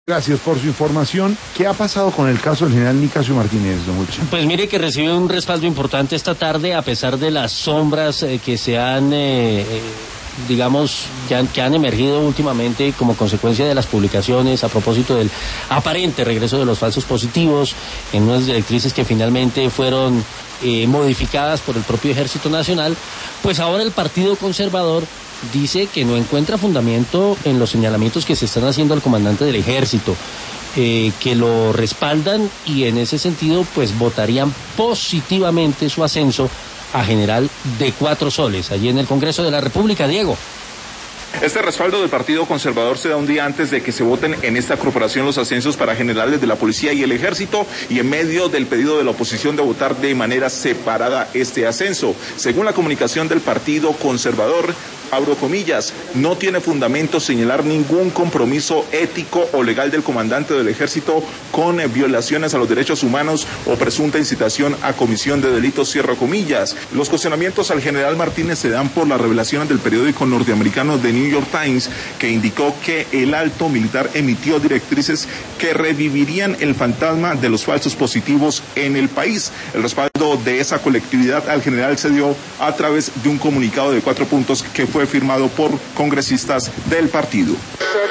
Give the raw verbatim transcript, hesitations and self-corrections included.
Gracias por su información. ¿Qué ha pasado con el caso del general Nicasio Martínez, don Wilson? Pues mire que recibe un respaldo importante esta tarde, a pesar de las sombras eh, que se han, eh, eh, digamos, que han, que han emergido últimamente como consecuencia de las publicaciones a propósito del aparente regreso de los falsos positivos en unas directrices que finalmente fueron eh, modificadas por el propio Ejército Nacional. Pues ahora el Partido Conservador dice que no encuentra fundamento en los señalamientos que se están haciendo al comandante del ejército, eh, que lo respaldan y en ese sentido pues votarían positivamente su ascenso a general de cuatro soles, allí en el Congreso de la República. Diego. Este respaldo del Partido Conservador se da un día antes de que se voten en esta corporación los ascensos para generales de la policía y el ejército, y en medio del pedido de la oposición de votar de manera separada este ascenso. Según la comunicación del Partido Conservador, abro comillas, no tiene fundamento señalar ningún compromiso ético o legal del comandante del ejército con eh, violaciones a los derechos humanos o presunta incitación a comisión de delitos, cierro comillas. Los cuestionamientos al general Martínez se dan por las revelaciones del periódico norteamericano The New York Times, que indicó que el alto militar emitió directrices que revivirían el fantasma de los falsos positivos en el país. El respaldo de esa colectividad al general se dio a través de un comunicado de cuatro puntos que fue firmado por congresistas del partido.